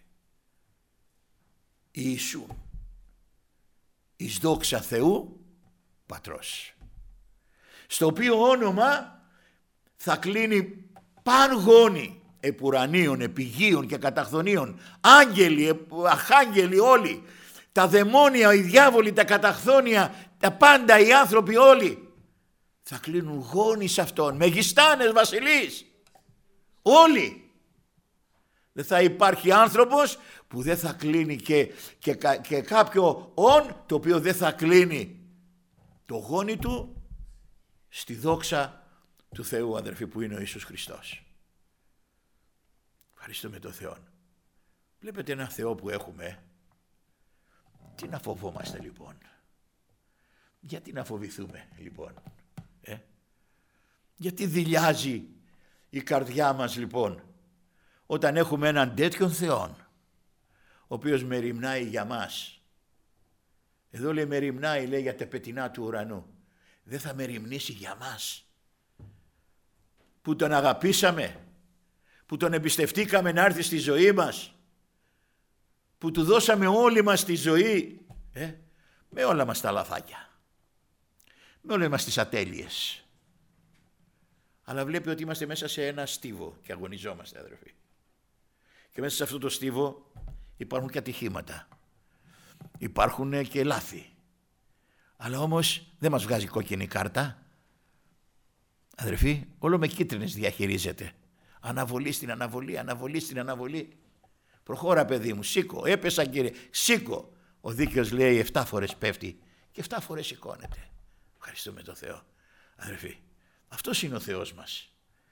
Ιησού, εις δόξα Θεού Πατρός, στο οποίο όνομα θα κλείνει παν γόνι επουρανίων, επιγείων και καταχθονίων, άγγελοι, αρχάγγελοι όλοι, τα δαιμόνια, οι διάβολοι, τα καταχθόνια, τα πάντα, οι άνθρωποι όλοι θα κλείνουν γόνοι σε αυτόν, μεγιστάνες, βασιλείς, όλοι. Δεν θα υπάρχει άνθρωπος που δεν θα κλείνει και, και, και κάποιο όν το οποίο δεν θα κλείνει το γόνι του στη δόξα του Θεού, αδερφοί, που είναι ο Ιησούς Χριστός. Ευχαριστούμε τον Θεό. Βλέπετε ένα Θεό που έχουμε. Τι να φοβόμαστε λοιπόν? Γιατί να φοβηθούμε λοιπόν? Ε? Γιατί δειλιάζει η καρδιά μας λοιπόν όταν έχουμε έναν τέτοιον Θεόν ο οποίος μεριμνάει για μας? Εδώ λέει μεριμνάει, λέει, για τα πετεινά του ουρανού. Δεν θα μεριμνήσει για μας που τον αγαπήσαμε, που τον εμπιστευτήκαμε να έρθει στη ζωή μας, που του δώσαμε όλη μας τη ζωή, ε, με όλα μας τα λαθάκια, με όλες μας τις ατέλειες, αλλά βλέπει ότι είμαστε μέσα σε ένα στίβο και αγωνιζόμαστε, αδερφοί, και μέσα σε αυτό το στίβο υπάρχουν και ατυχήματα, υπάρχουν και λάθη, αλλά όμως δεν μας βγάζει κόκκινη κάρτα, αδερφοί, όλο με κίτρινες διαχειρίζεται. Αναβολή στην αναβολή, αναβολή στην αναβολή. Προχώρα, παιδί μου, σήκω, έπεσα κύριε, σήκω. Ο δίκαιος, λέει, εφτά φορές πέφτει και εφτά φορές σηκώνεται. Ευχαριστούμε τον Θεό. Αδερφοί, αυτός είναι ο Θεός μας.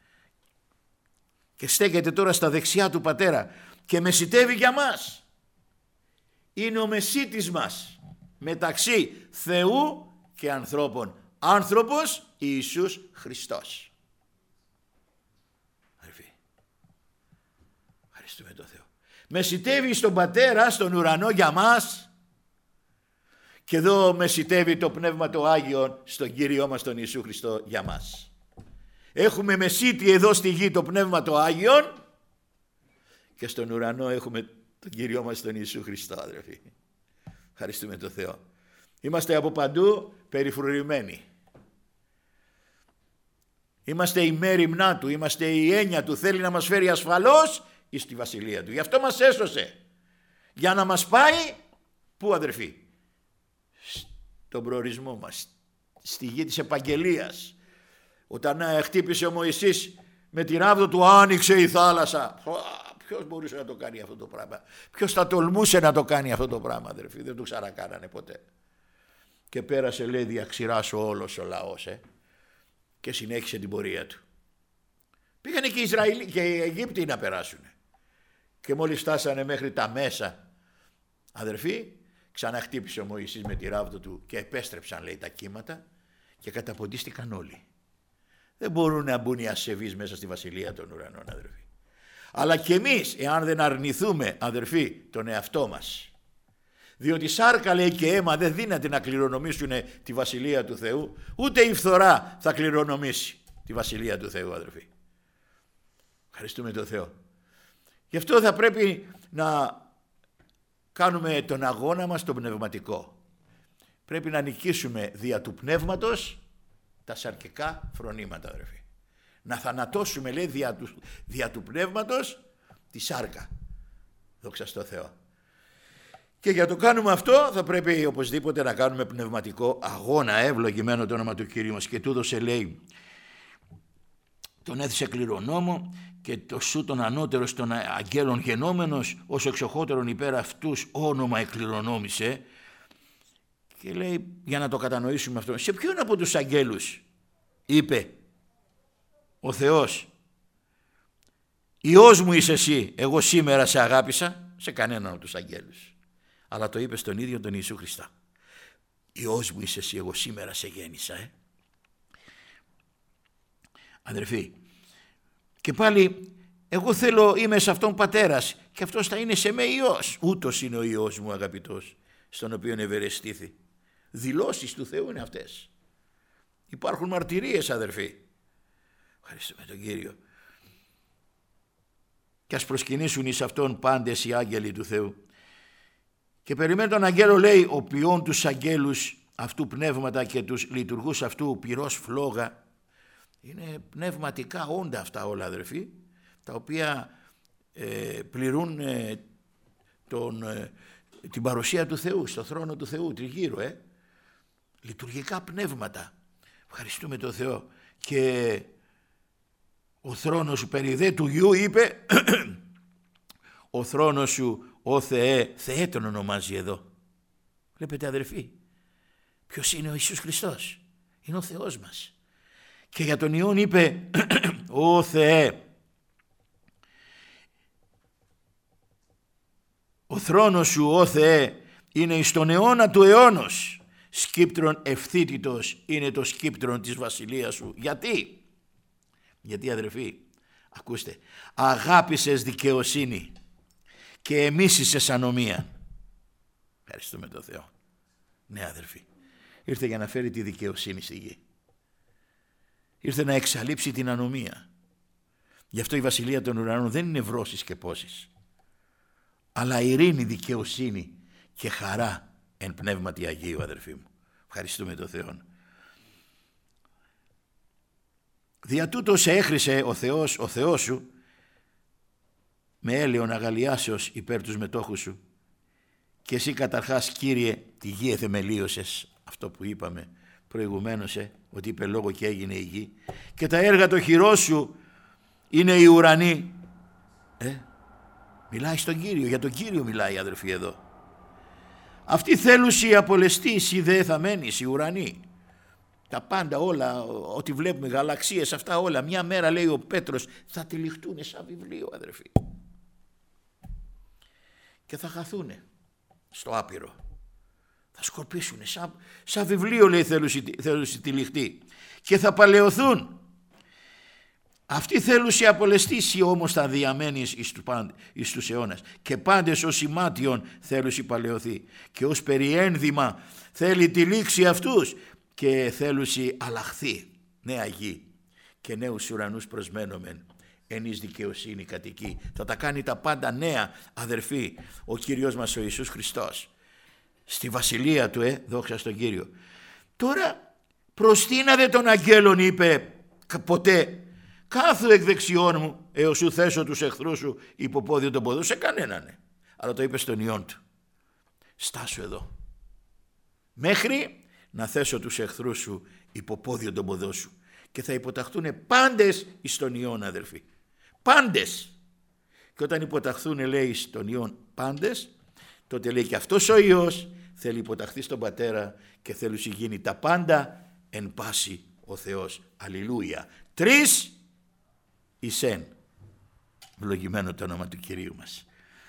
Και στέκεται τώρα στα δεξιά του Πατέρα και μεσιτεύει για μας. Είναι ο μεσίτης μας μεταξύ Θεού και ανθρώπων. Άνθρωπος Ιησούς Χριστός. Αδερφοί, ευχαριστούμε τον Θεό. Μεσιτεύει στον Πατέρα, στον ουρανό για μας, και εδώ μεσιτεύει το Πνεύμα το Άγιον στον Κύριό μας τον Ιησού Χριστό για μας. Έχουμε μεσίτη εδώ στη γη το Πνεύμα το Άγιον και στον ουρανό έχουμε τον Κύριό μας τον Ιησού Χριστό, αδερφοί. Ευχαριστούμε τον Θεό. Είμαστε από παντού περιφρουρημένοι. Είμαστε η μέριμνά Του, είμαστε η έννοια Του. Θέλει να μας φέρει ασφαλώς εις τη βασιλεία Του. Γι' αυτό μας έσωσε. Για να μας πάει, πού αδερφοί? Στον προορισμό μας, στη γη της επαγγελίας. Όταν χτύπησε ο Μωυσής με τη ράβδο του, άνοιξε η θάλασσα. Ποιος μπορούσε να το κάνει αυτό το πράγμα? Ποιος θα τολμούσε να το κάνει αυτό το πράγμα, αδερφοί? Δεν το ξανακάνανε ποτέ. Και πέρασε, λέει, διαξηράς όλος ο λαός, ε, και συνέχισε την πορεία του. Πήγανε και οι Ισραηλοί και οι Αιγύπτιοι να περάσουν. Και μόλις φτάσανε μέχρι τα μέσα, αδερφοί, ξαναχτύπησε ο Μωυσής με τη ράβδο του και επέστρεψαν, λέει, τα κύματα και καταποντίστηκαν όλοι. Δεν μπορούν να μπουν οι ασεβείς μέσα στη βασιλεία των ουρανών, αδερφοί. Αλλά και εμείς, εάν δεν αρνηθούμε, αδερφοί, τον εαυτό μας, διότι σάρκα, λέει, και αίμα δεν δύναται να κληρονομήσουν τη βασιλεία του Θεού, ούτε η φθορά θα κληρονομήσει τη βασιλεία του Θεού, αδερφοί. Ευχαριστούμε τον Θεό. Γι' αυτό θα πρέπει να κάνουμε τον αγώνα μας τον πνευματικό. Πρέπει να νικήσουμε δια του πνεύματος τα σαρκικά φρονήματα, αδερφοί. Να θανατώσουμε, λέει, δια του, δια του πνεύματος τη σάρκα. Δόξα στο Θεό. Και για το κάνουμε αυτό θα πρέπει οπωσδήποτε να κάνουμε πνευματικό αγώνα. Ευλογημένο το όνομα του Κυρίου μας. Και του έδωσε, λέει, τον έθισε κληρονόμο και το σου τον ανώτερος των αγγέλων γενόμενος, όσο εξοχότερον υπέρ αυτούς όνομα εκκληρονόμησε. Και λέει, για να το κατανοήσουμε αυτό, σε ποιον από τους αγγέλους είπε ο Θεός, Υιός μου είσαι εσύ, εγώ σήμερα σε αγάπησα? Σε κανέναν από τους αγγέλους. Αλλά το είπε στον ίδιο τον Ιησού Χριστό. Υιός μου είσαι εσύ, εγώ σήμερα σε γέννησα. Ε. Αδερφοί, και πάλι εγώ θέλω, είμαι σε αυτόν πατέρας και αυτός θα είναι σε με Υιός. Ούτως είναι ο Υιός μου αγαπητός, στον οποίο ευερεστήθη. Δηλώσεις του Θεού είναι αυτές. Υπάρχουν μαρτυρίες, αδερφοί. Ευχαριστούμε τον Κύριο. Και ας προσκυνήσουν εις αυτόν πάντες οι άγγελοι του Θεού. Και περιμένει τον αγγέλο, λέει, ο ποιών τους αγγέλους αυτού πνεύματα και τους λειτουργούς αυτού πυρός φλόγα. Είναι πνευματικά όντα αυτά όλα, αδερφοί, τα οποία ε, πληρούν ε, τον, ε, την παρουσία του Θεού, στο θρόνο του Θεού τριγύρω, ε. Λειτουργικά πνεύματα. Ευχαριστούμε τον Θεό. Και ο θρόνος σου περί δε του Γιού είπε ο θρόνος σου, ο Θεέ, Θεέ τον ονομάζει εδώ. Βλέπετε, αδερφοί, ποιος είναι ο Ιησούς Χριστός? Είναι ο Θεός μας. Και για τον Υιόν είπε ο Θεέ, ο θρόνος σου, ο Θεέ, είναι εις τον αιώνα του αιώνος, σκύπτρον ευθύτητος είναι το σκύπτρον της βασιλείας σου. Γιατί? Γιατί, αδερφοί, ακούστε, αγάπησες δικαιοσύνη και εμίσησες ανομία. Ευχαριστούμε τον Θεό. Ναι, αδερφοί, ήρθε για να φέρει τη δικαιοσύνη στη γη. Ήρθε να εξαλείψει την ανομία. Γι' αυτό η βασιλεία των ουρανών δεν είναι βρώσεις και πόσεις, αλλά ειρήνη, δικαιοσύνη και χαρά εν πνεύματι Αγίου, αδερφοί μου. Ευχαριστούμε τον Θεό. Δια τούτο σε έχρισε ο Θεός, ο Θεός σου, με έλεον αγαλιάσεως υπέρ τους μετόχους σου, και εσύ καταρχάς, Κύριε, τη γη εθεμελίωσες, αυτό που είπαμε προηγουμένως, ε, ότι είπε λόγο και έγινε η γη, και τα έργα το χειρός σου είναι οι ουρανοί. Ε, μιλάει στον Κύριο, για τον Κύριο μιλάει, αδερφοί, εδώ. Αυτή θέλουσι απολεστής η δε θα μένεις, οι ουρανοί. τα πάντα όλα, ό,τι βλέπουμε, γαλαξίες, αυτά όλα, μια μέρα λέει ο Πέτρος θα τυλιχτούν σαν βιβλίο, αδερφοί. Και θα χαθούνε στο άπειρο. Θα σκορπίσουνε σαν, σαν βιβλίο, λέει, θέλουν τυλιχτεί. Και θα παλαιωθούν. Αυτή θέλουσι απολεστήσει όμως θα διαμένει εις, του, εις τους αιώνας. Και πάντες ως ημάτιον θέλουσι παλαιωθεί. Και ως περιένδυμα θέλει τη λήξη αυτούς. Και θέλουσι αλλαχθεί νέα γη. Και νέους ουρανούς προσμένομεν. Εν εις δικαιοσύνη κατοικεί. Θα τα κάνει τα πάντα νέα, αδερφοί, ο Κύριος μας ο Ιησούς Χριστός. Στη βασιλεία του, ε, δόξα στον Κύριο. Τώρα προστείναδε των αγγέλων, είπε ποτέ, κάθου εκ δεξιών μου έως σου θέσω τους εχθρούς σου υποπόδιο των ποδών, σε κανέναν, ναι. Αλλά το είπε στον Υιόν του. Στάσου εδώ. Μέχρι να θέσω τους εχθρούς σου υποπόδιο των ποδών σου. Και θα υποταχθούν πάντες εις τον Υιόν, αδερφοί. Πάντες. Και όταν υποταχθούν, λέει, στον Υιόν πάντες, τότε λέει και αυτός ο Υιός θέλει υποταχθεί στον Πατέρα και θέλει γίνει τα πάντα εν πάση ο Θεός. Αλληλούια. Τρεις εις εν. Ευλογημένο το όνομα του Κυρίου μας.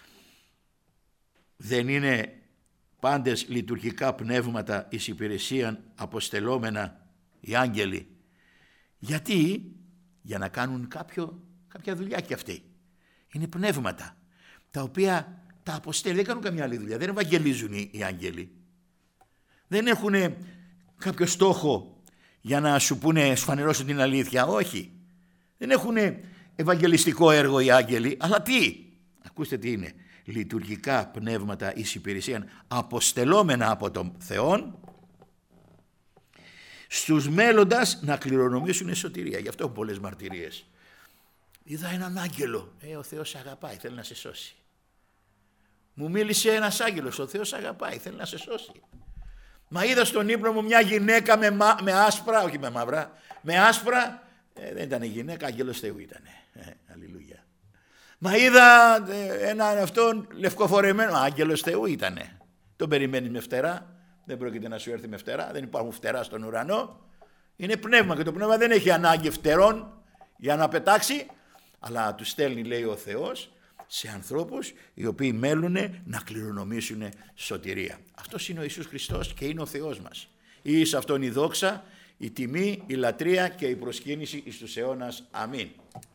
Δεν είναι πάντες λειτουργικά πνεύματα εις υπηρεσίαν αποστελόμενα οι άγγελοι? Γιατί? Για να κάνουν κάποιο, κάποια δουλειά κι αυτοί. Είναι πνεύματα τα οποία τα αποστέλει, δεν κάνουν καμιά άλλη δουλειά, δεν ευαγγελίζουν οι, οι άγγελοι. Δεν έχουν κάποιο στόχο για να σου πούνε, σου φανερώσουν την αλήθεια, όχι. Δεν έχουν ευαγγελιστικό έργο οι άγγελοι, αλλά τι, ακούστε τι είναι, λειτουργικά πνεύματα εις υπηρεσίαν αποστελόμενα από τον Θεόν, στους μέλλοντας να κληρονομήσουν σωτηρία. Γι' αυτό έχουν πολλές μαρτυρίες. Είδα έναν άγγελο, ε, ο Θεός αγαπάει, θέλει να σε σώσει. Μου μίλησε ένας άγγελος, ο Θεός αγαπάει, θέλει να σε σώσει. Μα είδα στον ύπνο μου μια γυναίκα με, μα, με άσπρα, όχι με μαύρα, με άσπρα, ε, δεν ήταν γυναίκα, άγγελος Θεού ήτανε. Ε, αλληλούια. Μα είδα ε, έναν αυτόν λευκοφορεμένο, άγγελος Θεού ήτανε. Τον περιμένει με φτερά, δεν πρόκειται να σου έρθει με φτερά, δεν υπάρχουν φτερά στον ουρανό. Είναι πνεύμα και το πνεύμα δεν έχει ανάγκη φτερών για να πετάξει, αλλά του στέλνει, λέει, ο Θεός σε ανθρώπους οι οποίοι μέλουν να κληρονομήσουν σωτηρία. Αυτός είναι ο Ιησούς Χριστός και είναι ο Θεός μας. Ή σε αυτόν η δόξα, η τιμή, η λατρεία και η προσκύνηση εις τους αιώνας. Αμήν.